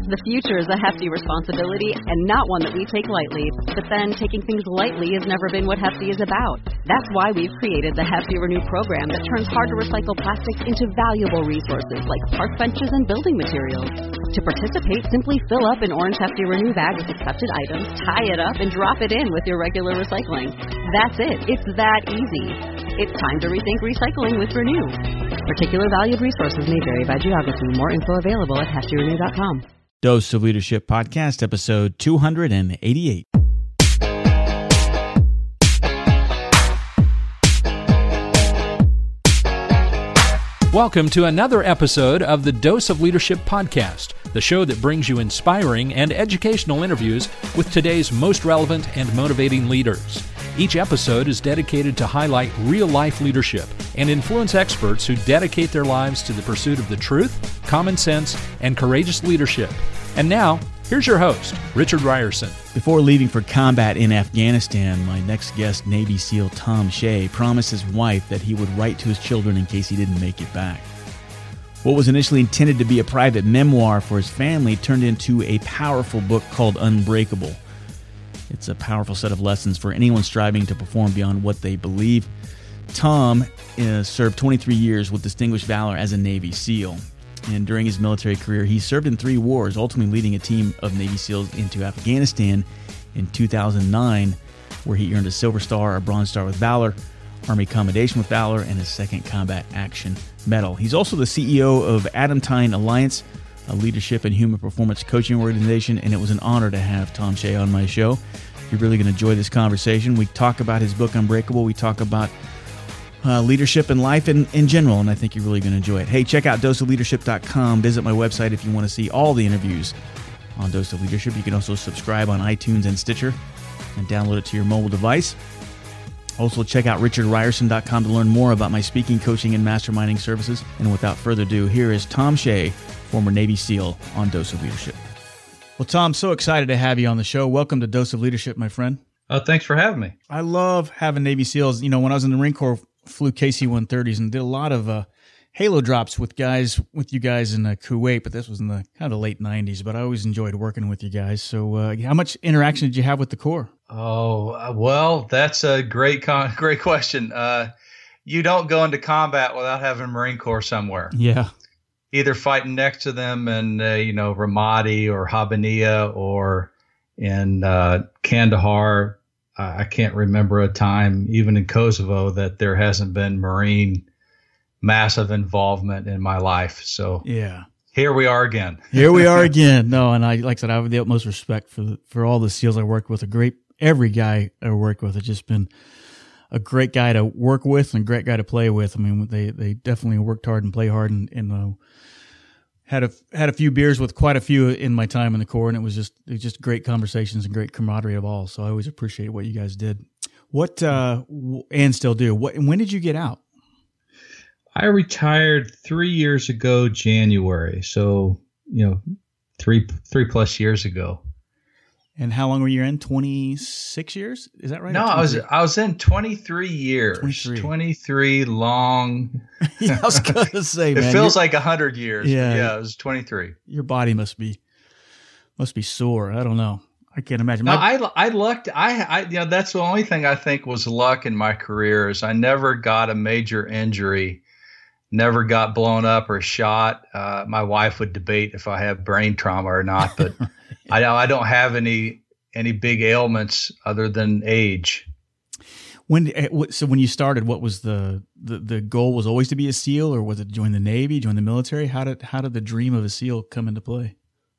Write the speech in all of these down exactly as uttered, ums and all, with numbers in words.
The future is a hefty responsibility and not one that we take lightly. But then, taking things lightly has never been what Hefty is about. That's why we've created the Hefty Renew program that turns hard-to-recycle plastics into valuable resources like park benches and building materials. To participate, simply fill up an orange Hefty Renew bag with accepted items, tie it up, and drop it in with your regular recycling. That's it. It's that easy. It's time to rethink recycling with Renew. Particular valued resources may vary by geography. More info available at hefty renew dot com. Dose of Leadership Podcast, episode two eighty-eight. Welcome to another episode of the Dose of Leadership Podcast, the show that brings you inspiring and educational interviews with today's most relevant and motivating leaders. Each episode is dedicated to highlight real-life leadership and influence experts who dedicate their lives to the pursuit of the truth, common sense, and courageous leadership. And now, here's your host, Richard Ryerson. Before leaving for combat in Afghanistan, my next guest, Navy SEAL Tom Shea, promised his wife that he would write to his children in case he didn't make it back. What was initially intended to be a private memoir for his family turned into a powerful book called Unbreakable. It's a powerful set of lessons for anyone striving to perform beyond what they believe. Tom uh, served twenty-three years with distinguished valor as a Navy SEAL. And during his military career, he served in three wars, ultimately leading a team of Navy SEALs into Afghanistan in two thousand nine, where he earned a Silver Star, a Bronze Star with Valor, Army Commendation with Valor, and his second Combat Action Medal. He's also the C E O of Adamantine Alliance, a leadership and human performance coaching organization, and it was an honor to have Tom Shea on my show. You're really going to enjoy this conversation. We talk about his book, Unbreakable. We talk about uh, leadership and life in, in general, and I think you're really going to enjoy it. Hey, check out dose of leadership dot com. Visit my website if you want to see all the interviews on Dose of Leadership. You can also subscribe on iTunes and Stitcher and download it to your mobile device. Also, check out richard ryerson dot com to learn more about my speaking, coaching, and masterminding services. And without further ado, here is Tom Shea, former Navy SEAL, on Dose of Leadership. Well, Tom, so excited to have you on the show. Welcome to Dose of Leadership, my friend. Oh, thanks for having me. I love having Navy SEALs. You know, when I was in the Marine Corps, flew K C one thirties and did a lot of uh, halo drops with guys, with you guys in uh, Kuwait, but this was in the kind of the late nineties. But I always enjoyed working with you guys. So, uh, how much interaction did you have with the Corps? Oh, well, that's a great, con- great question. Uh, you don't go into combat without having a Marine Corps somewhere. Yeah. Either fighting next to them in, uh, you know, Ramadi or Habaniya or in uh, Kandahar. Uh, I can't remember a time, even in Kosovo, that there hasn't been Marine massive involvement in my life. So yeah, here we are again. Here we are again. No, and I, like I said, I have the utmost respect for the, for all the SEALs I worked with. A great, every guy I worked with has just been a great guy to work with and a great guy to play with. I mean, they, they definitely worked hard and play hard, and, and uh, had a had a few beers with quite a few in my time in the Corps, and it was just it was just great conversations and great camaraderie of all. So I always appreciate what you guys did. What uh, and still do. What? When did you get out? I retired three years ago, January. So you know, three three plus years ago. And how long were you in? twenty-six years? Is that right? No, I was I was in twenty-three years. twenty-three, twenty-three long. Yeah, I was going to say, man. It feels like one hundred years. Yeah. Yeah, it was twenty-three. Your body must be must be sore. I don't know. I can't imagine. No, My, I I lucked. I I you know that's the only thing I think was luck in my career is I never got a major injury, never got blown up or shot. Uh, my wife would debate if I have brain trauma or not, but I I don't have any any big ailments other than age. When so when you started, what was the, the the goal? Was always to be a SEAL, or was it join the Navy, join the military? How did how did the dream of a SEAL come into play?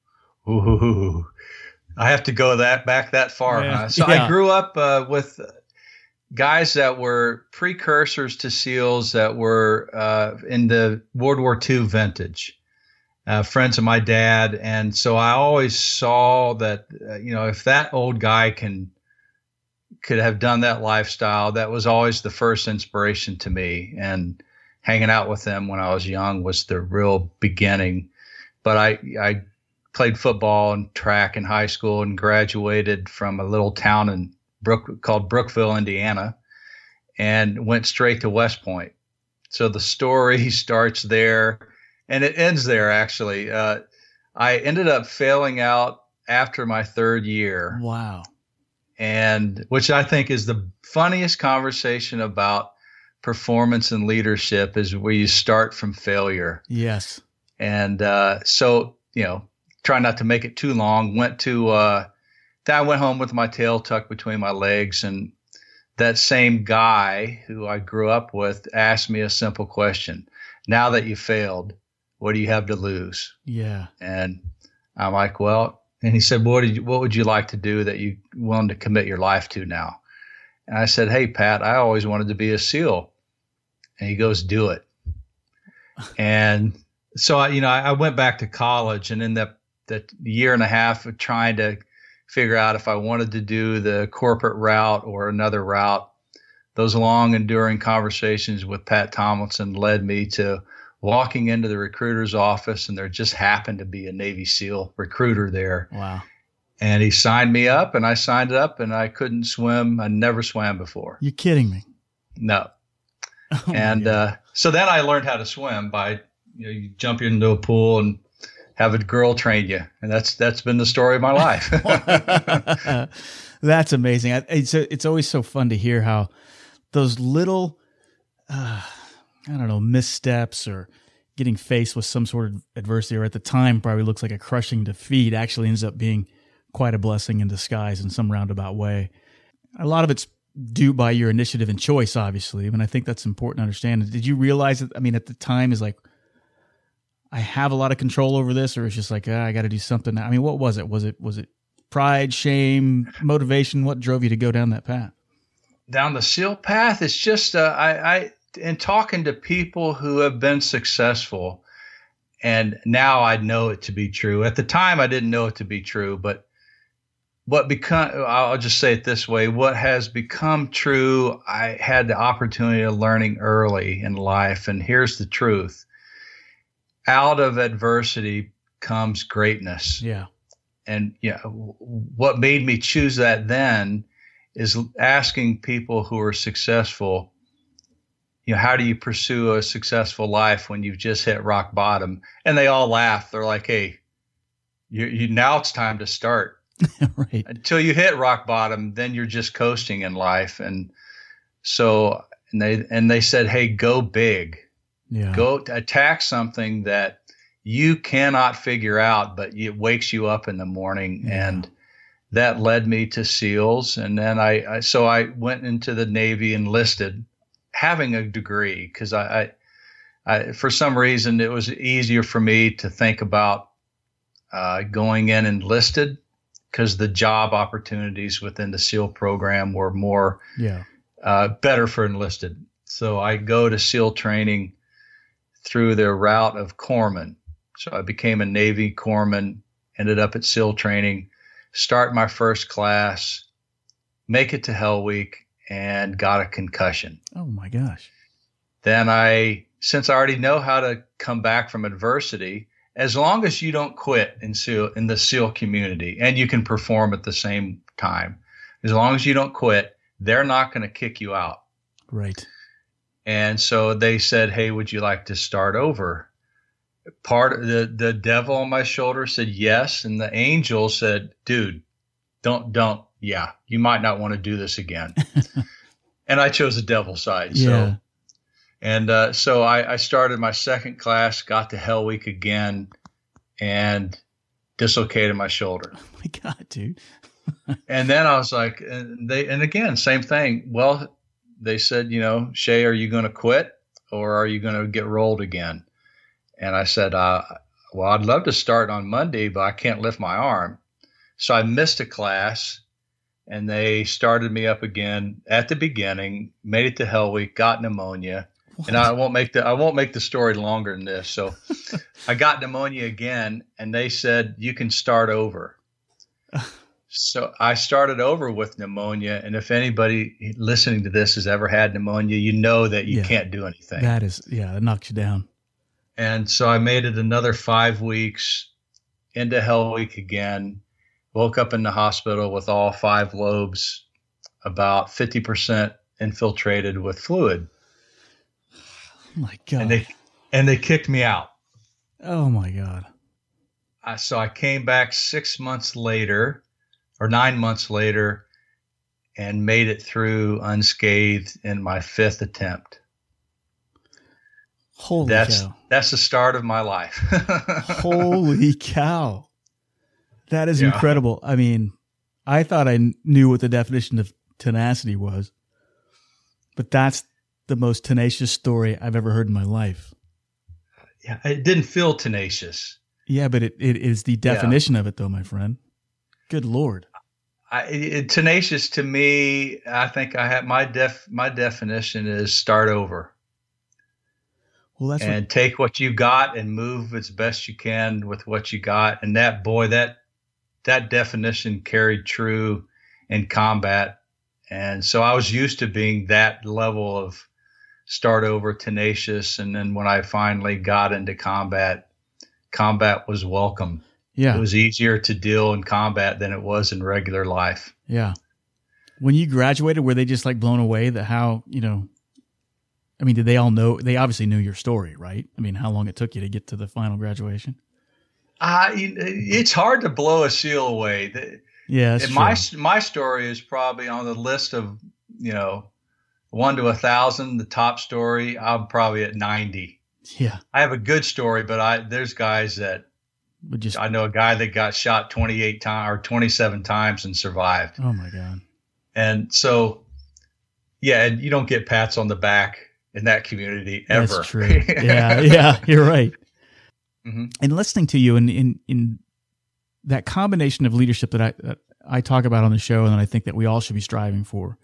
Ooh, I have to go that back that far. Yeah. Huh? So Yeah. I grew up uh, with guys that were precursors to SEALs that were uh, in the World War Two vintage, uh, friends of my dad. And so I always saw that, uh, you know, if that old guy can could have done that lifestyle, that was always the first inspiration to me. And hanging out with them when I was young was the real beginning. But I, I played football and track in high school and graduated from a little town in Brook called Brookville, Indiana, and went straight to West Point. So the story starts there and it ends there, actually. Uh, I ended up failing out after my third year. Wow. And which I think is the funniest conversation about performance and leadership is where you start from failure. Yes. And uh, so, you know, try not to make it too long. Went to, uh, then I went home with my tail tucked between my legs. And that same guy who I grew up with asked me a simple question. Now that you failed, what do you have to lose? Yeah. And I'm like, well, and he said, what did you, what would you like to do that you willing to commit your life to now? And I said, hey, Pat, I always wanted to be a SEAL. And he goes, do it. And so, I, you know, I, I went back to college, and in that, that year and a half of trying to figure out if I wanted to do the corporate route or another route, those long, enduring conversations with Pat Tomlinson led me to walking into the recruiter's office, and there just happened to be a Navy SEAL recruiter there. Wow. And he signed me up, and I signed up, and I couldn't swim. I never swam before. You're kidding me. No. Oh and uh, so then I learned how to swim by, you know, you jump into a pool and have a girl train you. And that's that's been the story of my life. That's amazing. It's, it's always so fun to hear how those little, uh, I don't know, missteps or getting faced with some sort of adversity, or at the time probably looks like a crushing defeat, actually ends up being quite a blessing in disguise in some roundabout way. A lot of it's due by your initiative and choice, obviously. I mean, I think that's important to understand. Did you realize that, I mean, at the time is like, I have a lot of control over this, or it's just like, ah, I got to do something. I mean, what was it? Was it, was it pride, shame, motivation? What drove you to go down that path? Down the SEAL path, it's just, uh, I, I, in talking to people who have been successful, and now I know it to be true. At the time, I didn't know it to be true, but what become, I'll just say it this way, what has become true, I had the opportunity of learning early in life. And here's the truth. Out of adversity comes greatness. Yeah. And you know, what made me choose that then is asking people who are successful, you know, how do you pursue a successful life when you've just hit rock bottom? And they all laugh. They're like, hey, you, you now it's time to start. Right. Until you hit rock bottom, then you're just coasting in life. And so, and they, and they said, hey, go big. Yeah. Go attack something that you cannot figure out, but it wakes you up in the morning. Yeah. And that led me to SEALs. And then I, I so I went into the Navy, enlisted, having a degree, because I, I, I, for some reason, it was easier for me to think about uh, going in enlisted, because the job opportunities within the SEAL program were more, yeah, uh, better for enlisted. So I go to SEAL training through the route of corpsman. So I became a Navy corpsman, ended up at SEAL training, start my first class, make it to Hell Week, and got a concussion. Oh my gosh. Then I, since I already know how to come back from adversity, as long as you don't quit in SEAL, in the SEAL community, and you can perform at the same time, as long as you don't quit, they're not going to kick you out. Right. And so they said, hey, would you like to start over? Part of the, the devil on my shoulder said yes. And the angel said, dude, don't, don't, yeah, you might not want to do this again. And I chose the devil side. Yeah. So, and uh, so I, I started my second class, got to Hell Week again, and dislocated my shoulder. Oh my God, dude. And then I was like, and they, and again, same thing. Well, they said, you know, Shay, are you going to quit, or are you going to get rolled again? And I said, uh, well, I'd love to start on Monday, but I can't lift my arm. So I missed a class, and they started me up again at the beginning, made it to Hell Week, got pneumonia. What? And I won't make the, I won't make the story longer than this. So I got pneumonia again, and they said, you can start over. So I started over with pneumonia. And if anybody listening to this has ever had pneumonia, you know that you yeah. can't do anything. That is, yeah, it knocks you down. And so I made it another five weeks into Hell Week again, woke up in the hospital with all five lobes, about fifty percent infiltrated with fluid. Oh my God. And they, and they kicked me out. Oh my God. I, so I came back six months later or nine months later and made it through unscathed in my fifth attempt. Holy that's, cow. That's the start of my life. Holy cow. That is Yeah. incredible. I mean, I thought I knew what the definition of tenacity was, but that's the most tenacious story I've ever heard in my life. Yeah, it didn't feel tenacious. Yeah, but it, it is the definition yeah. of it, though, my friend. Good Lord. I, it, tenacious to me, I think I have my def my definition is start over. Well, that's and what, take what you got and move as best you can with what you got. And that boy, that that definition carried true in combat. And so I was used to being that level of start over, tenacious. And then when I finally got into combat, combat was welcome. Yeah. It was easier to deal in combat than it was in regular life. Yeah. When you graduated, were they just like blown away that how, you know, I mean, did they all know? They obviously knew your story, right? I mean, how long it took you to get to the final graduation? Uh, it's hard to blow a SEAL away. The, yeah, that's my true. my story is probably on the list of, you know, one to a thousand. The top story, I'm probably at ninety. Yeah, I have a good story, but I there's guys that would just. I know a guy that got shot twenty-eight times or twenty-seven times and survived. Oh my God! And so, yeah, and you don't get pats on the back in that community ever. That's true. Yeah, yeah, you're right. Mm-hmm. And listening to you in, in in that combination of leadership that I that I talk about on the show, and that I think that we all should be striving for,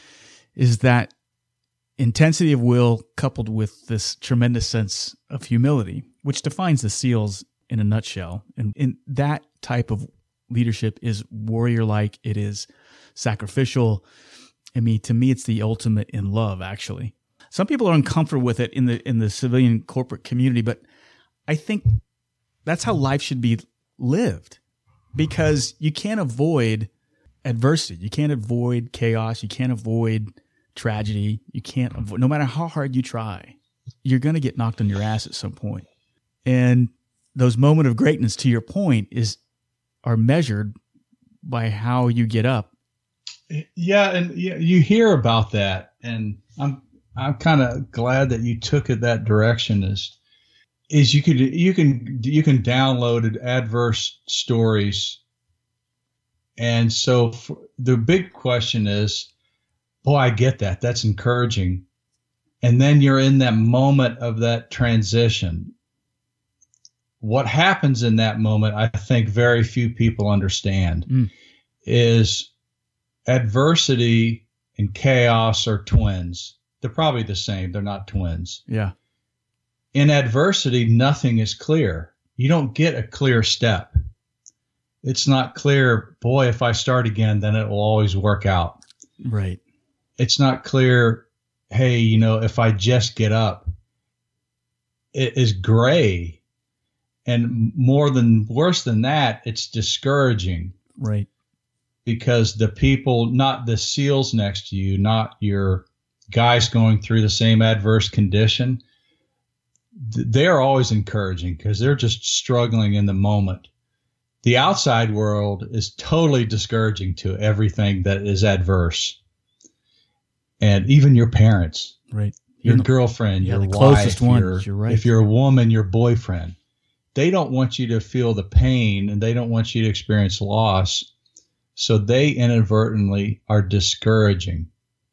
is that intensity of will coupled with this tremendous sense of humility, which defines the SEALs in a nutshell. And, and that type of leadership is warrior-like. It is sacrificial. I mean, to me, it's the ultimate in love, actually. Some people are uncomfortable with it in the in the civilian corporate community, but I think that's how life should be lived, because you can't avoid adversity. You can't avoid chaos. You can't avoid tragedy. You can't avoid, no matter how hard you try, you're going to get knocked on your ass at some point. And those moments of greatness, to your point, is are measured by how you get up. Yeah, and you hear about that, and I'm I'm kind of glad that you took it that direction. Is is you could you can you can download adverse stories, and so for, the big question is, boy, I get that. That's encouraging, and then you're in that moment of that transition. What happens in that moment, I think very few people understand, mm. is adversity and chaos are twins. They're probably the same. They're not twins. Yeah. In adversity, nothing is clear. You don't get a clear step. It's not clear, boy, if I start again, then it will always work out. Right. It's not clear, hey, you know, if I just get up. It is gray. And more than worse than that, it's discouraging. Right. Because the people, not the SEALs next to you, not your guys going through the same adverse condition, they're always encouraging because they're just struggling in the moment. The outside world is totally discouraging to everything that is adverse. And even your parents, right? Your you're girlfriend, yeah, your the wife, closest one, your, you're right. If you're a woman, your boyfriend. They don't want you to feel the pain, and they don't want you to experience loss. So they inadvertently are discouraging.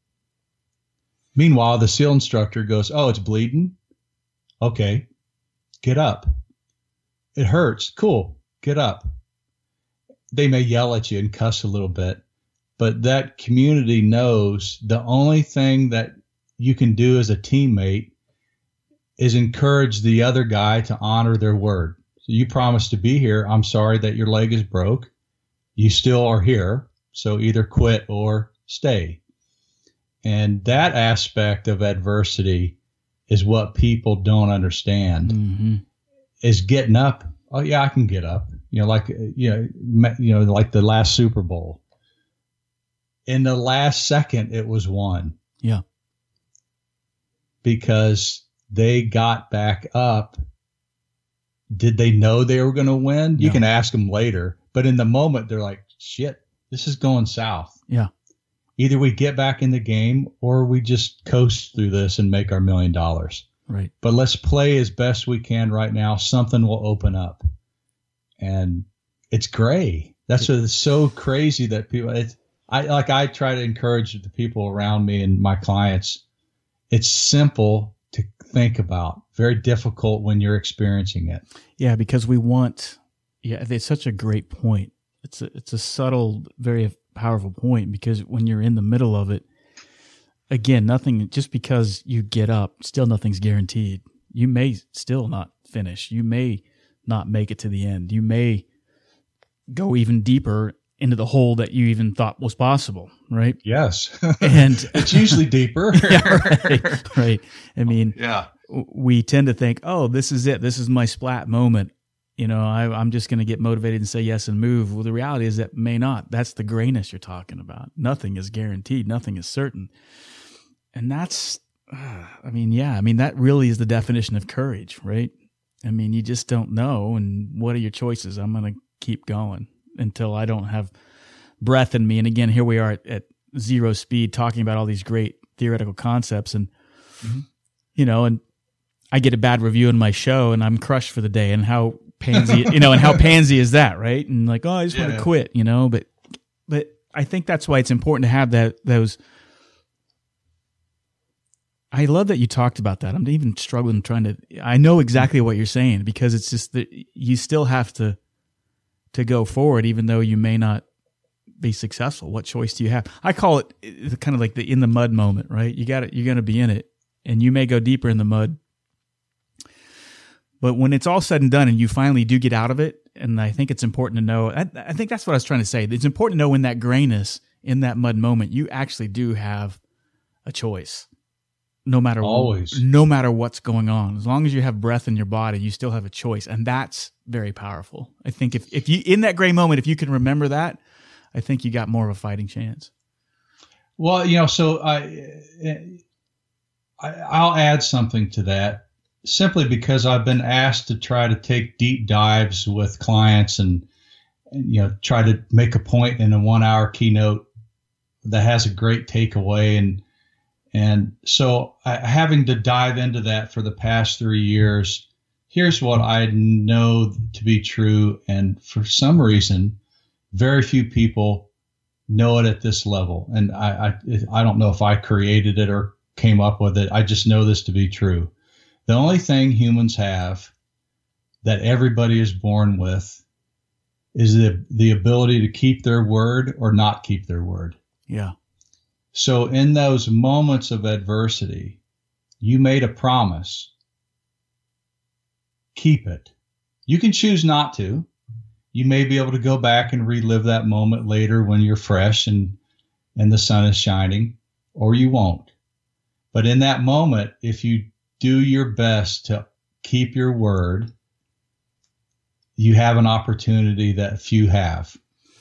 Meanwhile, the SEAL instructor goes, oh, it's bleeding? Okay, get up. It hurts. Cool, get up. They may yell at you and cuss a little bit, but that community knows the only thing that you can do as a teammate is encourage the other guy to honor their word. So you promised to be here. I'm sorry that your leg is broke. You still are here, so either quit or stay. And that aspect of adversity is what people don't understand. Mm-hmm. Is getting up. Oh yeah, I can get up. You know, like you know, you know, like the last Super Bowl. In the last second, it was won. Yeah, because they got back up did they know they were going to win? You No. can ask them later, but in the moment they're like, shit, this is going south. Yeah. Either we get back in the game or we just coast through this and make our million dollars. Right. But let's play as best we can right now. Something will open up. And it's gray. That's what it's so crazy that people, it's, I like, I try to encourage the people around me and my clients. It's simple to think about, very difficult when you're experiencing it. Yeah, because we want, yeah, it's such a great point. It's a, it's a subtle, very powerful point, because when you're in the middle of it, again, nothing, just because you get up, still nothing's guaranteed. You may still not finish. You may not make it to the end. You may go even deeper into the hole that you even thought was possible, right? Yes. And it's usually deeper. Yeah, right, right. I mean, yeah. we tend to think, oh, this is it. This is my splat moment. You know, I, I'm just going to get motivated and say yes and move. Well, the reality is that may not. That's the grayness you're talking about. Nothing is guaranteed. Nothing is certain. And that's, uh, I mean, yeah, I mean, that really is the definition of courage, right? I mean, you just don't know. And what are your choices? I'm going to keep going until I don't have breath in me. And again, here we are at, at zero speed talking about all these great theoretical concepts. And, mm-hmm. you know, and I get a bad review in my show and I'm crushed for the day. And how pansy, you know, and how pansy is that, right? And like, oh, I just yeah. want to quit, you know, but, but I think that's why it's important to have that, those, I love that you talked about that. I'm even struggling trying to, I know exactly what you're saying, because it's just that you still have to, to go forward, even though you may not be successful. What choice do you have? I call it kind of like the in the mud moment, right? You got it. You're going to be in it, and you may go deeper in the mud. But when it's all said and done and you finally do get out of it, and I think it's important to know, I, I think that's what I was trying to say. It's important to know in that grayness, in that mud moment, you actually do have a choice. No matter always, no matter what's going on, as long as you have breath in your body, you still have a choice, and that's very powerful. I think if if you in that gray moment, if you can remember that, I think you got more of a fighting chance. Well, you know, so I, I I'll add something to that, simply because I've been asked to try to take deep dives with clients and, and you know try to make a point in a one hour keynote that has a great takeaway. And And so I, having to dive into that for the past three years, here's what I know to be true. And for some reason, very few people know it at this level. And I, I, I don't know if I created it or came up with it. I just know this to be true. The only thing humans have that everybody is born with is the, the ability to keep their word or not keep their word. Yeah. So in those moments of adversity, you made a promise. Keep it. You can choose not to. You may be able to go back and relive that moment later when you're fresh and, and the sun is shining, or you won't. But in that moment, if you do your best to keep your word, you have an opportunity that few have.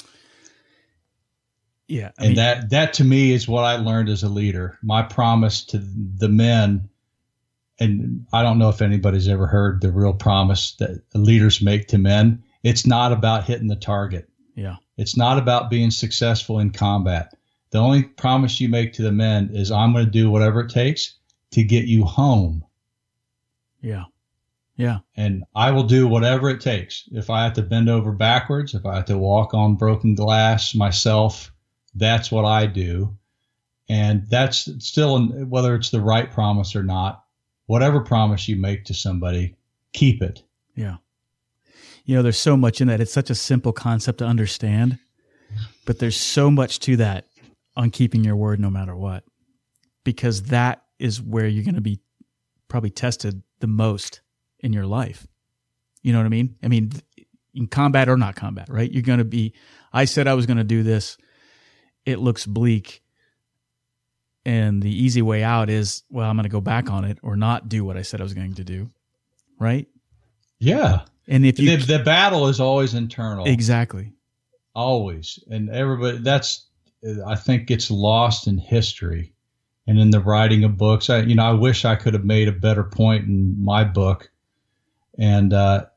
Yeah. I and mean, that, that to me is what I learned as a leader. My promise to the men, and I don't know if anybody's ever heard the real promise that leaders make to men. It's not about hitting the target. Yeah. It's not about being successful in combat. The only promise you make to the men is, I'm going to do whatever it takes to get you home. Yeah. Yeah. And I will do whatever it takes. If I have to bend over backwards, if I have to walk on broken glass myself, that's what I do. And that's still, whether it's the right promise or not, whatever promise you make to somebody, keep it. Yeah. You know, there's so much in that. It's such a simple concept to understand, but there's so much to that on keeping your word no matter what, because that is where you're going to be probably tested the most in your life. You know what I mean? I mean, in combat or not combat, right? You're going to be, I said I was going to do this. It looks bleak. And the easy way out is, well, I'm going to go back on it or not do what I said I was going to do. Right? Yeah. And if you, the, the battle is always internal. Exactly. Always. And everybody, that's, I think, gets lost in history and in the writing of books. I, you know, I wish I could have made a better point in my book. And, uh,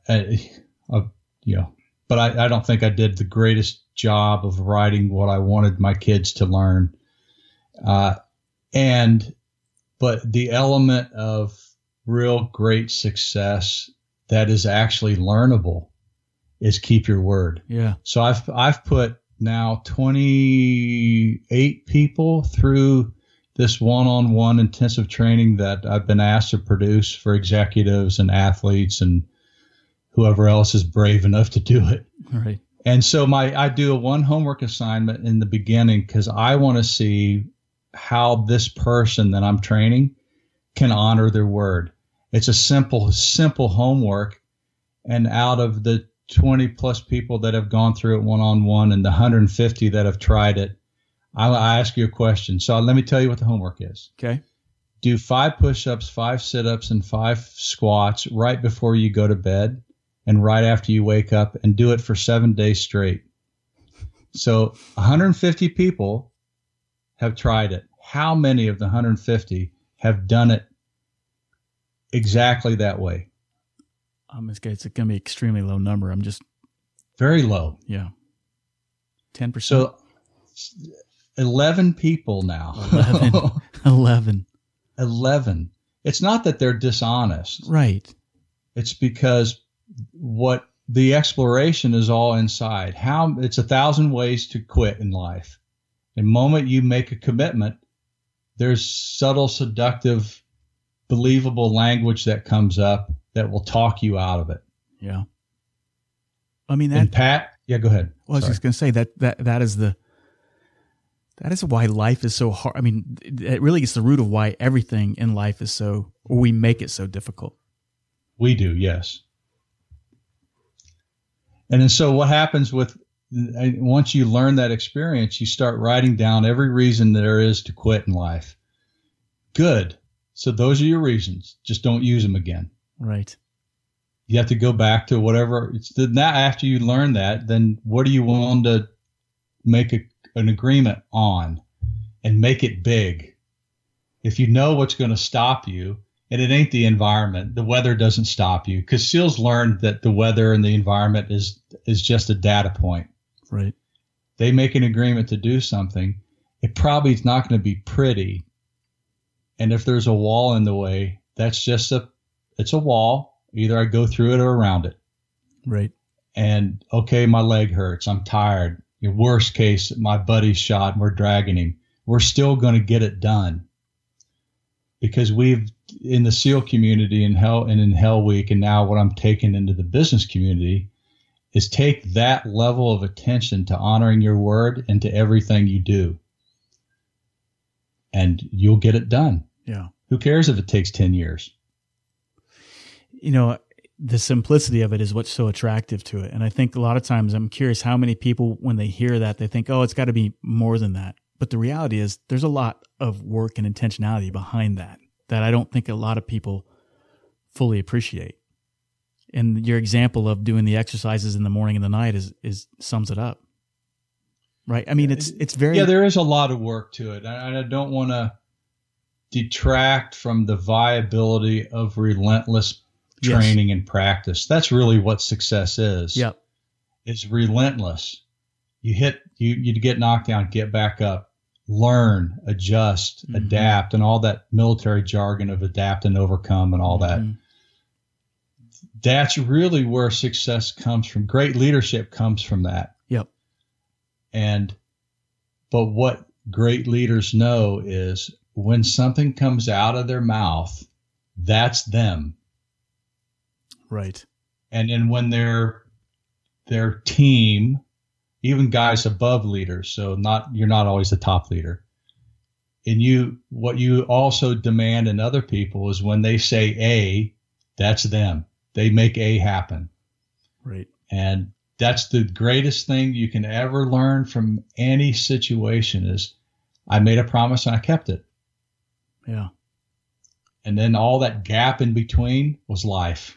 uh, uh, you know, but I, I don't think I did the greatest job of writing what I wanted my kids to learn. Uh, and, but the element of real great success that is actually learnable is keep your word. Yeah. So I've, I've put now twenty-eight people through this one-on-one intensive training that I've been asked to produce for executives and athletes and whoever else is brave enough to do it. Right. And so my, I do a one homework assignment in the beginning because I want to see how this person that I'm training can honor their word. It's a simple, simple homework. And out of the twenty plus people that have gone through it one-on-one and the one hundred fifty that have tried it, I, I ask you a question. So let me tell you what the homework is. Okay. Do five push-ups, five sit-ups, and five squats right before you go to bed and right after you wake up, and do it for seven days straight. So one hundred fifty people have tried it. How many of the one hundred fifty have done it exactly that way? Um, it's going to be an extremely low number. I'm just very low. Yeah. ten percent. So eleven people now. eleven. eleven. eleven. It's not that they're dishonest. Right. It's because what the exploration is all inside. How it's a thousand ways to quit in life. The moment you make a commitment, there's subtle, seductive, believable language that comes up that will talk you out of it. Yeah. I mean, that, and Pat, yeah, go ahead. Well, I was Sorry. just going to say that, that, that is the, that is why life is so hard. I mean, it really is the root of why everything in life is so, or we make it so difficult. We do. Yes. And then so what happens with, once you learn that experience, you start writing down every reason there is to quit in life. Good. So those are your reasons. Just don't use them again. Right. You have to go back to whatever. It's the, now after you learn that, then what are you willing to make a, an agreement on and make it big? If you know what's going to stop you, and it ain't the environment, the weather doesn't stop you, because SEALs learned that the weather and the environment is is just a data point. Right. They make an agreement to do something. It probably is not going to be pretty. And if there's a wall in the way, that's just a, it's a wall. Either I go through it or around it. Right. And okay, my leg hurts. I'm tired. Your worst case, my buddy's shot and we're dragging him. We're still going to get it done. Because we've, in the SEAL community in Hell and in Hell Week, and now what I'm taking into the business community, is take that level of attention to honoring your word and to everything you do. And you'll get it done. Yeah. Who cares if it takes ten years? You know, the simplicity of it is what's so attractive to it. And I think a lot of times I'm curious how many people, when they hear that, they think, oh, it's got to be more than that. But the reality is there's a lot of work and intentionality behind that, that I don't think a lot of people fully appreciate. And your example of doing the exercises in the morning and the night is, is sums it up. Right. I mean, it's, it's very, yeah, there is a lot of work to it. I, I don't want to detract from the viability of relentless training yes. and practice. That's really what success is. Yep. It's relentless. You hit, you, you get knocked down, get back up, learn, adjust, mm-hmm. adapt, and all that military jargon of adapt and overcome and all mm-hmm. that. That's really where success comes from. Great leadership comes from that. Yep. And, but what great leaders know is when something comes out of their mouth, that's them. Right. And then when their, their team, even guys above leaders, so not, you're not always the top leader. And you, what you also demand in other people is when they say A, that's them. They make A happen. Right. And that's the greatest thing you can ever learn from any situation is I made a promise and I kept it. Yeah. And then all that gap in between was life.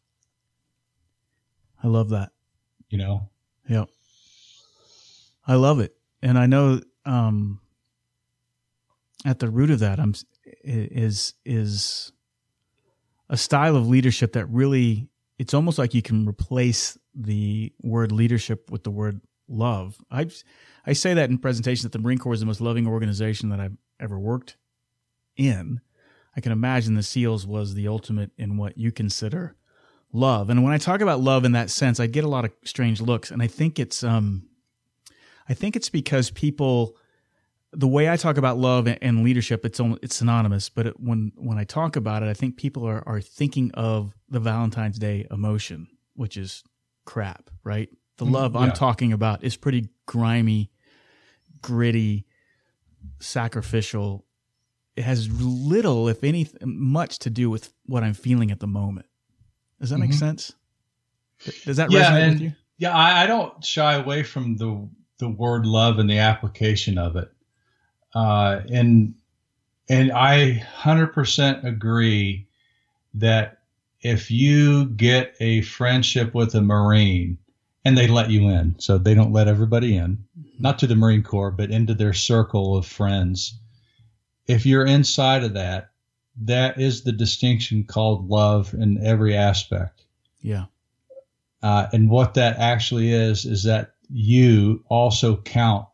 I love that. You know? Yep. I love it. And I know, um, at the root of that, I'm, is, is, a style of leadership that really it's almost like you can replace the word leadership with the word love. I I say that in presentations that the Marine Corps is the most loving organization that I've ever worked in. I can imagine the SEALs was the ultimate in what you consider love. And when I talk about love in that sense, I get a lot of strange looks. And I think it's um, I think it's because people, the way I talk about love and leadership, it's only, it's synonymous. But it, when when I talk about it, I think people are are thinking of the Valentine's Day emotion, which is crap, right? The love yeah. I'm talking about is pretty grimy, gritty, sacrificial. It has little, if any, much to do with what I'm feeling at the moment. Does that make mm-hmm. sense? Does that yeah, resonate and, with you? Yeah, I, I don't shy away from the the word love and the application of it. Uh, and and I one hundred percent agree that if you get a friendship with a Marine, and they let you in, so they don't let everybody in, not to the Marine Corps, but into their circle of friends. If you're inside of that, that is the distinction called love in every aspect. Yeah. Uh, and what that actually is, is that you also count,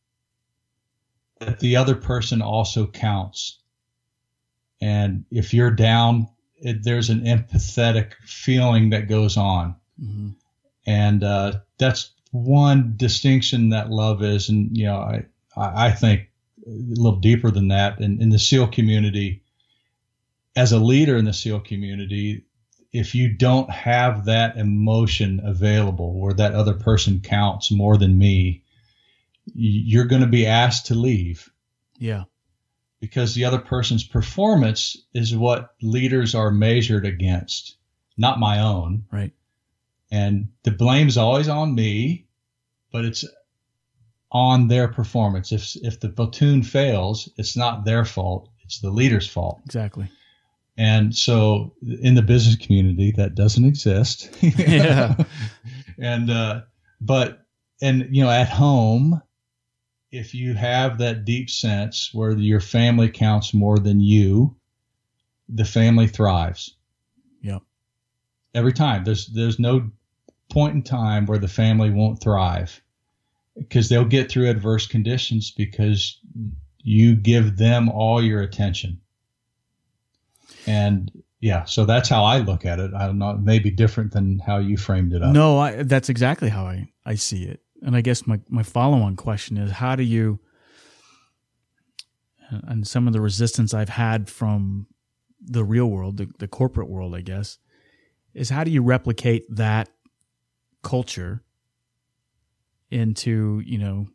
that the other person also counts. And if you're down, it, there's an empathetic feeling that goes on. Mm-hmm. And uh, that's one distinction that love is. And, you know, I, I think a little deeper than that. And in the SEAL community, as a leader in the SEAL community, if you don't have that emotion available where that other person counts more than me, you're going to be asked to leave. Yeah. Because the other person's performance is what leaders are measured against, not my own. Right. And the blame's always on me, but it's on their performance. If if the platoon fails, it's not their fault. It's the leader's fault. Exactly. And so in the business community, that doesn't exist. Yeah. and, uh, but, and, you know, at home, if you have that deep sense where your family counts more than you, the family thrives. Yep. Every time. There's, there's no point in time where the family won't thrive, because they'll get through adverse conditions because you give them all your attention. And yeah, so that's how I look at it. I don't know, it may be different than how you framed it up. No, I, that's exactly how I, I see it. And I guess my, my follow-on question is, how do you, and some of the resistance I've had from the real world, the, the corporate world, I guess, is how do you replicate that culture into, you know,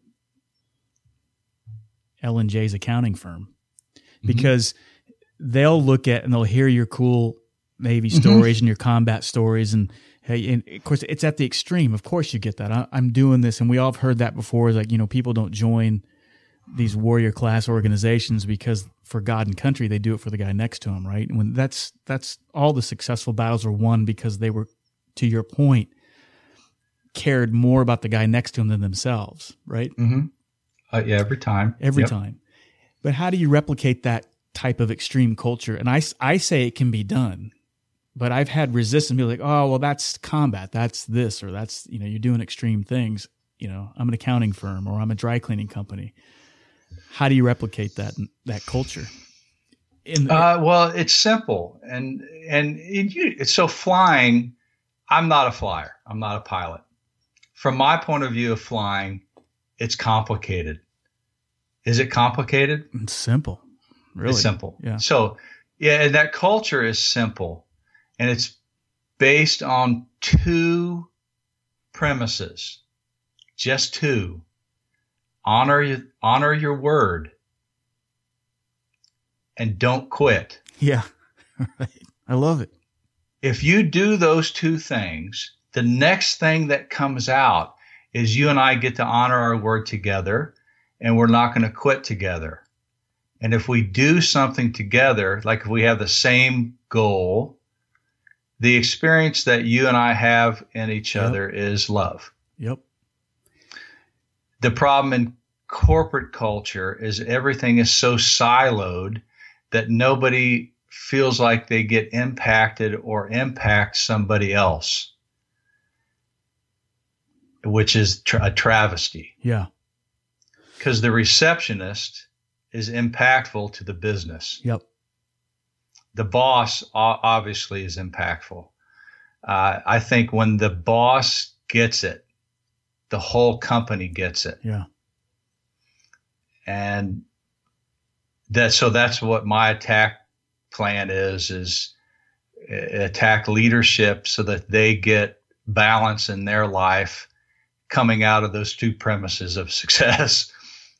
L and J's accounting firm? Because mm-hmm. they'll look at and they'll hear your cool Navy stories mm-hmm. and your combat stories. And hey, and of course, it's at the extreme. Of course, you get that. I, I'm doing this, and we all have heard that before. Is like, you know, people don't join these warrior class organizations because for God and country, they do it for the guy next to them, right? And when that's that's all the successful battles are won because they were, to your point, cared more about the guy next to them than themselves, right? Mm-hmm. Uh, yeah, every time. Every yep. time. But how do you replicate that type of extreme culture? And I, I say it can be done, but I've had resistance. Be like, oh, well, that's combat. That's this, or that's, you know, you're doing extreme things. You know, I'm an accounting firm or I'm a dry cleaning company. How do you replicate that, that culture? In, uh, well, it's simple. And, and it, you, so flying, I'm not a flyer. I'm not a pilot. From my point of view of flying, it's complicated. Is it complicated? It's simple. Really? It's simple. Yeah. So, yeah, and that culture is simple, and it's based on two premises, just two. Honor, honor your word, and don't quit. Yeah, right. I love it. If you do those two things, the next thing that comes out is you and I get to honor our word together, and we're not going to quit together. And if we do something together, like if we have the same goal, the experience that you and I have in each yep. other is love. Yep. The problem in corporate culture is everything is so siloed that nobody feels like they get impacted or impact somebody else, which is tra- a travesty. Yeah. Because the receptionist is impactful to the business. Yep. The boss obviously is impactful. Uh, I think when the boss gets it, the whole company gets it. Yeah. And that, so that's what my attack plan is, is attack leadership so that they get balance in their life coming out of those two premises of success.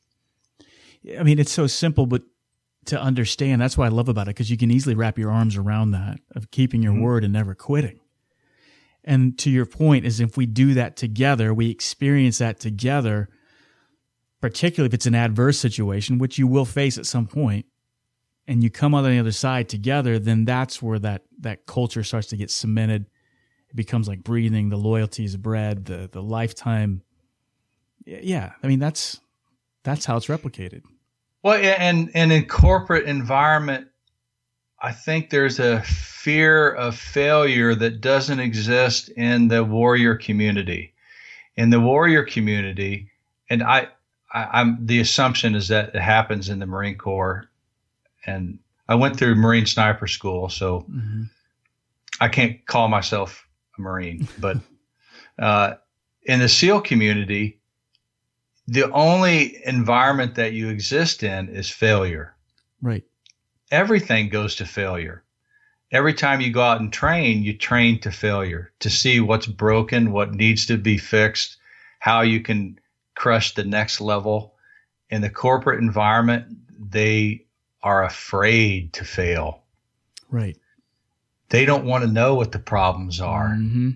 I mean, it's so simple, but to understand, that's what I love about it, because you can easily wrap your arms around that, of keeping your mm-hmm. word and never quitting. And to your point is, if we do that together, we experience that together, particularly if it's an adverse situation, which you will face at some point, and you come out on the other side together, then that's where that, that culture starts to get cemented. It becomes like breathing, the loyalty is bred, the, the lifetime. Yeah. I mean, that's, that's how it's replicated. Well, and, and in corporate environment, I think there's a fear of failure that doesn't exist in the warrior community. In the warrior community, and I, I, I'm the assumption is that it happens in the Marine Corps, and I went through Marine Sniper School, so mm-hmm. I can't call myself a Marine, but uh, in the SEAL community, the only environment that you exist in is failure. Right. Everything goes to failure. Every time you go out and train, you train to failure, to see what's broken, what needs to be fixed, how you can crush the next level. In the corporate environment, they are afraid to fail. Right. They don't want to know what the problems are. Mm-hmm.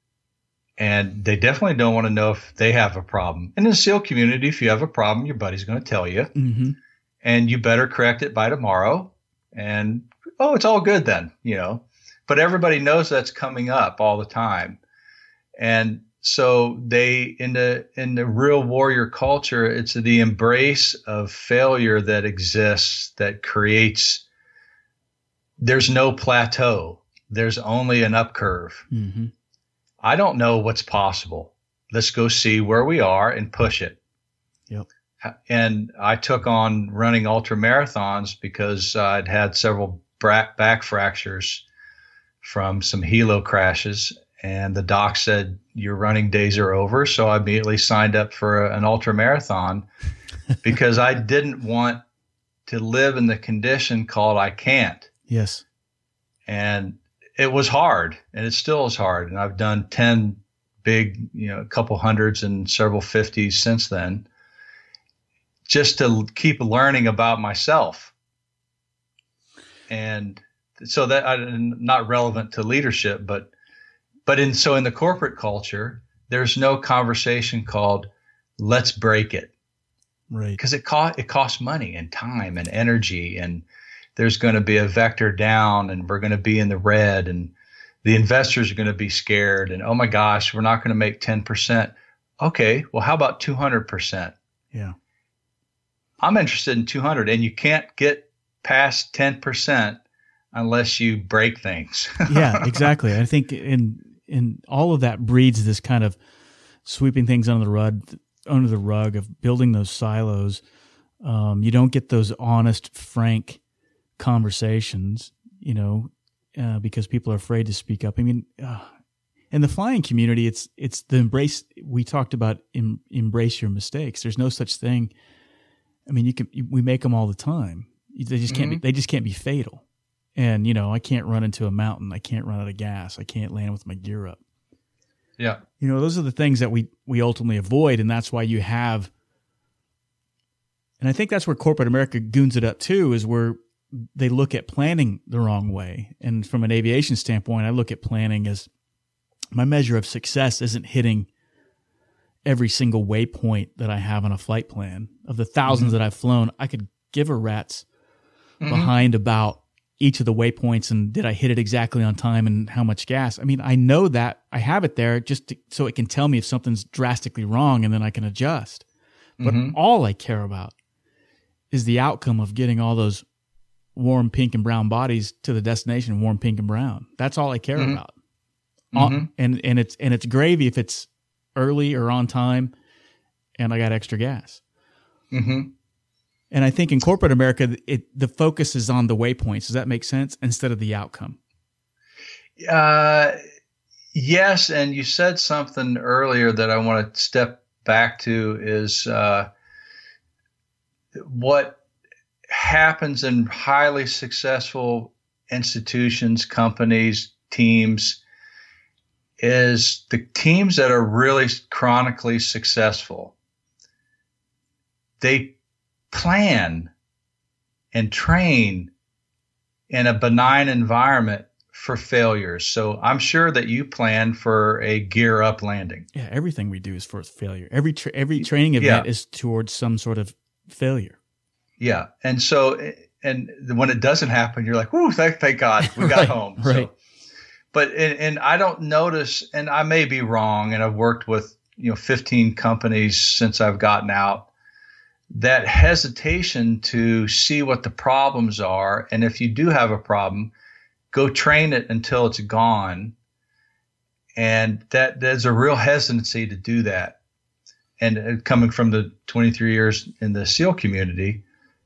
And they definitely don't want to know if they have a problem. In the SEAL community, if you have a problem, your buddy's going to tell you. Mm-hmm. And you better correct it by tomorrow. And, oh, it's all good then, you know. But everybody knows that's coming up all the time. And so they, in the in the real warrior culture, it's the embrace of failure that exists, that creates, there's no plateau. There's only an up curve. Mm-hmm. I don't know what's possible. Let's go see where we are and push it. Yep. And I took on running ultra marathons because uh, I'd had several back fractures from some helo crashes. And the doc said, your running days are over. So I immediately signed up for a, an ultra marathon because I didn't want to live in the condition called I can't. Yes. And it was hard, and it still is hard. And I've done ten big, you know, a couple hundreds and several fifties since then, just to keep learning about myself. And so that I'm not relevant to leadership, but, but in, so in the corporate culture, there's no conversation called let's break it. Right. Because it cost, it costs money and time and energy, and there's going to be a vector down, and we're going to be in the red, and the investors are going to be scared, and oh my gosh, we're not going to make ten percent. Okay, well, how about two hundred percent? Yeah. I'm interested in two hundred, and you can't get past ten percent unless you break things. Yeah, exactly. I think in in all of that breeds this kind of sweeping things under the rug, under the rug of building those silos. Um, you don't get those honest, frank conversations, you know, uh, because people are afraid to speak up. I mean, uh, in the flying community, it's it's the embrace. We talked about em, embrace your mistakes. There's no such thing. I mean, you can we make them all the time. They just can't. Mm-hmm. Be, they just can't be fatal. And you know, I can't run into a mountain. I can't run out of gas. I can't land with my gear up. Yeah, you know, those are the things that we we ultimately avoid, and that's why you have. And I think that's where corporate America goons it up too, is where they look at planning the wrong way. And from an aviation standpoint, I look at planning as my measure of success isn't hitting every single waypoint that I have on a flight plan. Of the thousands mm-hmm. that I've flown, I could give a rat's mm-hmm. behind about each of the waypoints and did I hit it exactly on time and how much gas. I mean, I know that I have it there just to, so it can tell me if something's drastically wrong, and then I can adjust. But mm-hmm. all I care about is the outcome of getting all those warm pink and brown bodies to the destination, warm pink and brown. That's all I care mm-hmm. about. Mm-hmm. And and it's and it's gravy if it's early or on time, and I got extra gas. Mm-hmm. And I think in corporate America, it the focus is on the waypoints. Does that make sense? Instead of the outcome. Uh, yes, and you said something earlier that I want to step back to is uh, what happens in highly successful institutions, companies, teams, is the teams that are really chronically successful, they plan and train in a benign environment for failures. So I'm sure that you plan for a gear up landing. Yeah, everything we do is for failure. Every tra- every training event yeah. is towards some sort of failure. Yeah, and so and when it doesn't happen, you're like, "Whoo! Thank, thank God, we got right, home." Right. So, but and, and I don't notice, and I may be wrong, and I've worked with you know fifteen companies since I've gotten out. That hesitation to see what the problems are, and if you do have a problem, go train it until it's gone. And that there's a real hesitancy to do that. And coming from the twenty-three years in the SEAL community,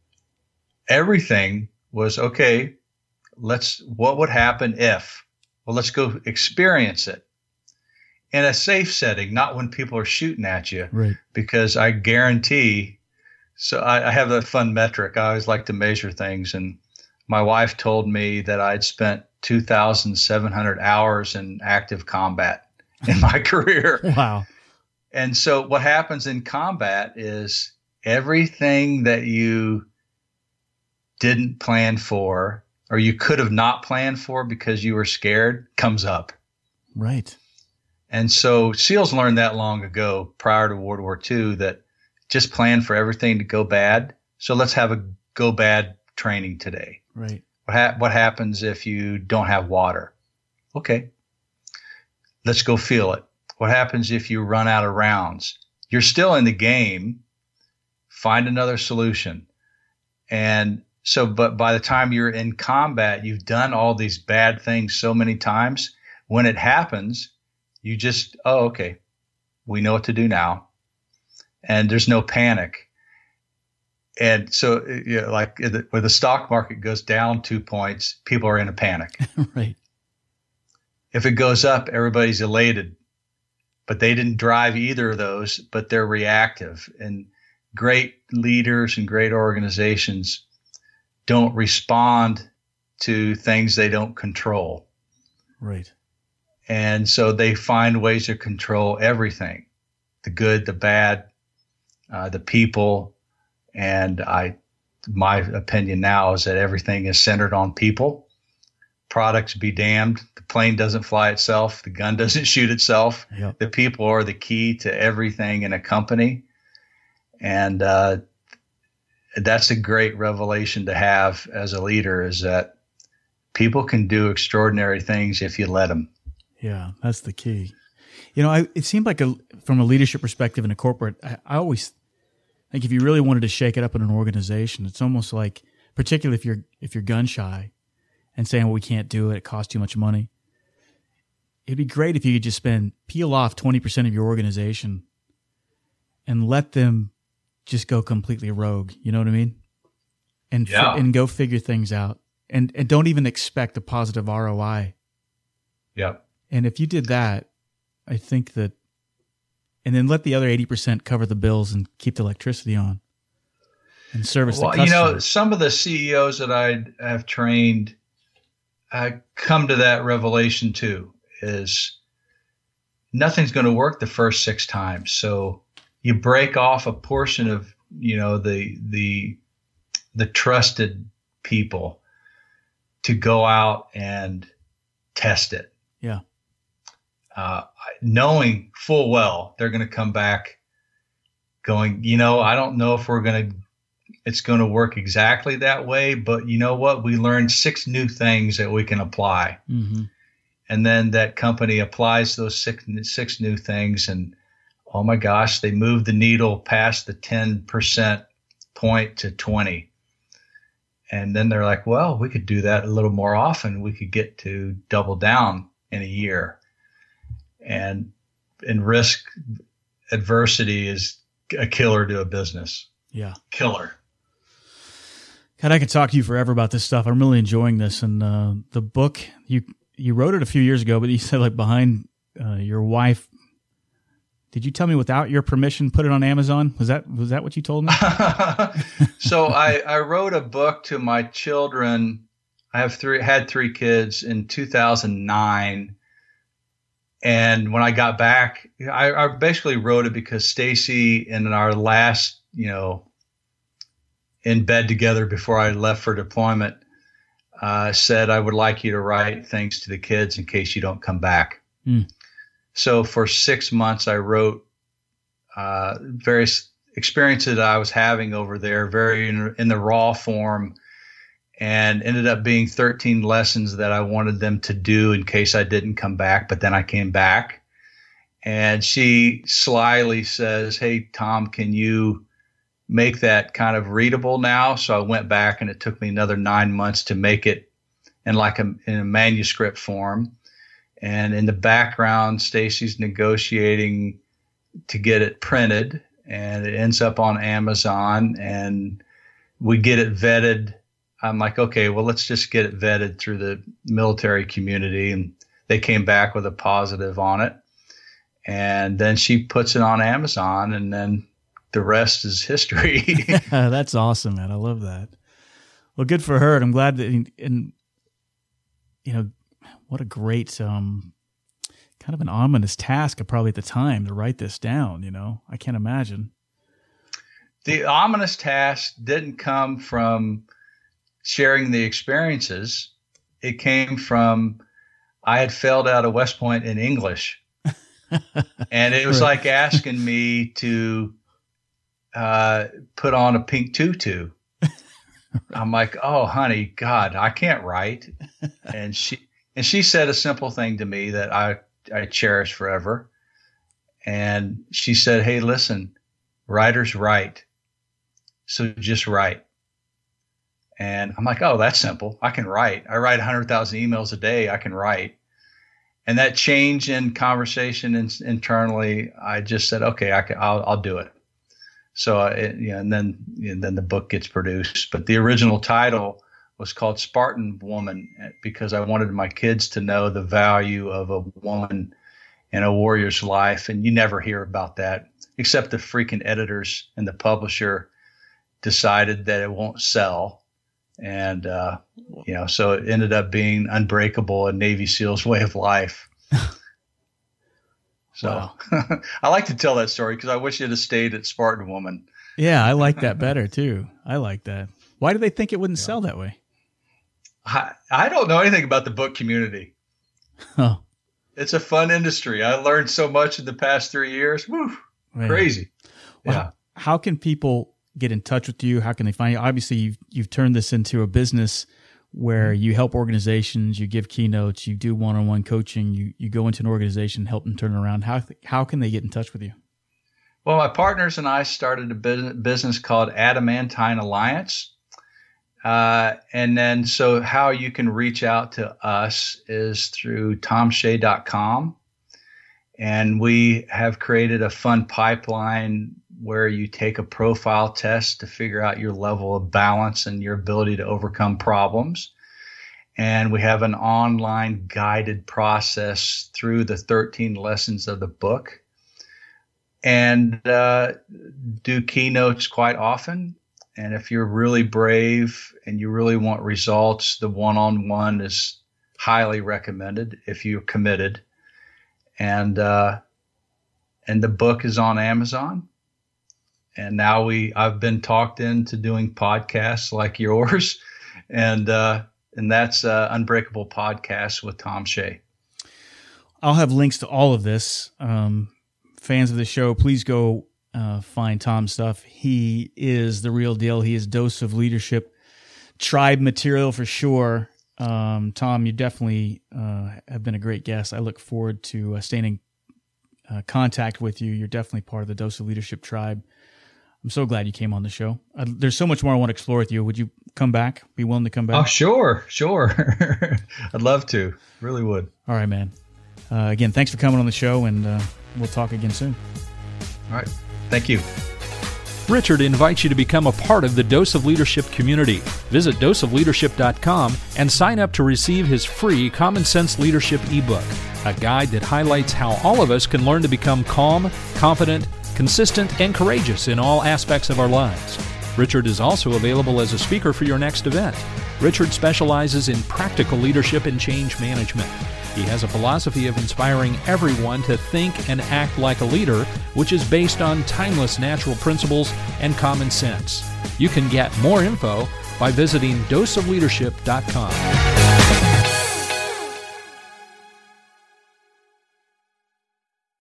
everything was, okay, let's, what would happen if? Well, let's go experience it in a safe setting, not when people are shooting at you. Right. Because I guarantee, so I, I have a fun metric. I always like to measure things. And my wife told me that I'd spent two thousand seven hundred hours in active combat in my career. Wow. And so what happens in combat is everything that you didn't plan for, or you could have not planned for because you were scared, comes up. Right. And so SEALs learned that long ago, prior to World War Two, that just plan for everything to go bad. So let's have a go bad training today. Right. What, ha- what happens if you don't have water? Okay. Let's go feel it. What happens if you run out of rounds? You're still in the game. Find another solution. And so, but by the time you're in combat, you've done all these bad things so many times. When it happens, you just, oh, okay, we know what to do now. And there's no panic. And so, you know, like when the stock market goes down two points, people are in a panic. Right. If it goes up, everybody's elated. But they didn't drive either of those, but they're reactive. And great leaders and great organizations don't respond to things they don't control. Right. And so they find ways to control everything, the good, the bad, uh, the people. And I, my opinion now is that everything is centered on people. Products be damned. The plane doesn't fly itself. The gun doesn't shoot itself. Yep. The people are the key to everything in a company. And uh, that's a great revelation to have as a leader, is that people can do extraordinary things if you let them. Yeah, that's the key. You know, I, it seemed like a, from a leadership perspective in a corporate, I, I always think if you really wanted to shake it up in an organization, it's almost like, particularly if you're if you're gun shy and saying, well, we can't do it, it costs too much money. It'd be great if you could just spend, peel off twenty percent of your organization and let them just go completely rogue. You know what I mean? And yeah. f- and go figure things out. And and don't even expect a positive R O I. Yep. And if you did that, I think that, and then let the other eighty percent cover the bills and keep the electricity on and service well, the customer. You know, some of the C E Os that I have trained uh, come to that revelation too, is nothing's going to work the first six times. So you break off a portion of, you know, the, the, the trusted people to go out and test it. Yeah. Uh, knowing full well they're going to come back going, you know, I don't know if we're going to, it's going to work exactly that way, but you know what? We learned six new things that we can apply. Mm-hmm. And then that company applies those six, six new things, and oh my gosh, they moved the needle past the ten percent point to twenty. And then they're like, well, we could do that a little more often. We could get to double down in a year. And and risk adversity is a killer to a business. Yeah. Killer. God, I could talk to you forever about this stuff. I'm really enjoying this. And uh, the book, you you wrote it a few years ago, but you said like behind uh, your wife. Did you tell me without your permission, put it on Amazon? Was that was that what you told me? So I, I wrote a book to my children. I have three had three kids in two thousand nine. And when I got back, I, I basically wrote it because Stacy, in our last, you know, in bed together before I left for deployment, uh, said, I would like you to write things to the kids in case you don't come back. Mm. So for six months, I wrote uh, various experiences that I was having over there, very in, in the raw form, and ended up being thirteen lessons that I wanted them to do in case I didn't come back. But then I came back, and she slyly says, hey, Tom, can you make that kind of readable now? So I went back, and it took me another nine months to make it in like a, in a manuscript form. And in the background, Stacy's negotiating to get it printed, and it ends up on Amazon, and we get it vetted. I'm like, okay, well, let's just get it vetted through the military community. And they came back with a positive on it. And then she puts it on Amazon, and then the rest is history. That's awesome, man. I love that. Well, good for her. And I'm glad that, and you know, what a great, um, kind of an ominous task probably at the time to write this down. You know, I can't imagine. The ominous task didn't come from sharing the experiences. It came from, I had failed out of West Point in English. And it was like asking me to uh, put on a pink tutu. I'm like, oh, honey, God, I can't write. And she and she said a simple thing to me that I, I cherish forever. And she said, hey, listen, writers write. So just write. And I'm like, oh, that's simple. I can write. I write one hundred thousand emails a day. I can write. And that change in conversation in, internally, I just said, okay, I can, I'll, I'll do it. So, uh, it, you know, and then, you know, then the book gets produced. But the original title was called Spartan Woman, because I wanted my kids to know the value of a woman in a warrior's life. And you never hear about that, except the freaking editors and the publisher decided that it won't sell. And, uh, you know, so it ended up being Unbreakable, a Navy SEAL's way of life. So wow. I like to tell that story because I wish it had stayed at Spartan Woman. Yeah, I like that better too. I like that. Why did they think it wouldn't yeah. sell that way? I, I don't know anything about the book community. Oh. It's a fun industry. I learned so much in the past three years. Woo, Man. Crazy. Well, yeah. How can people get in touch with you? How can they find you? Obviously, you've, you've turned this into a business where you help organizations, you give keynotes, you do one-on-one coaching, you you go into an organization, help them turn it around. How how can they get in touch with you? Well, my partners and I started a business called Adamantine Alliance. Uh, and then so how you can reach out to us is through tom shea dot com. And we have created a fun pipeline where you take a profile test to figure out your level of balance and your ability to overcome problems. And we have an online guided process through the thirteen lessons of the book, and uh, do keynotes quite often. And if you're really brave and you really want results, the one-on-one is highly recommended if you're committed. And, uh, and the book is on Amazon. And now we, I've been talked into doing podcasts like yours, and uh, and that's uh, Unbreakable Podcast with Tom Shea. I'll have links to all of this. Um, fans of the show, please go uh, find Tom's stuff. He is the real deal. He is Dose of Leadership tribe material for sure. Um, Tom, you definitely uh, have been a great guest. I look forward to uh, staying in uh, contact with you. You're definitely part of the Dose of Leadership tribe. I'm so glad you came on the show. Uh, there's so much more I want to explore with you. Would you come back? Be willing to come back? Oh, sure, sure. I'd love to. Really would. All right, man. Uh, again, thanks for coming on the show, and uh, we'll talk again soon. All right. Thank you. Richard invites you to become a part of the Dose of Leadership community. Visit dose of leadership dot com and sign up to receive his free Common Sense Leadership ebook, a guide that highlights how all of us can learn to become calm, confident, consistent, and courageous in all aspects of our lives. Richard is also available as a speaker for your next event. Richard specializes in practical leadership and change management. He has a philosophy of inspiring everyone to think and act like a leader, which is based on timeless natural principles and common sense. You can get more info by visiting dose of leadership dot com.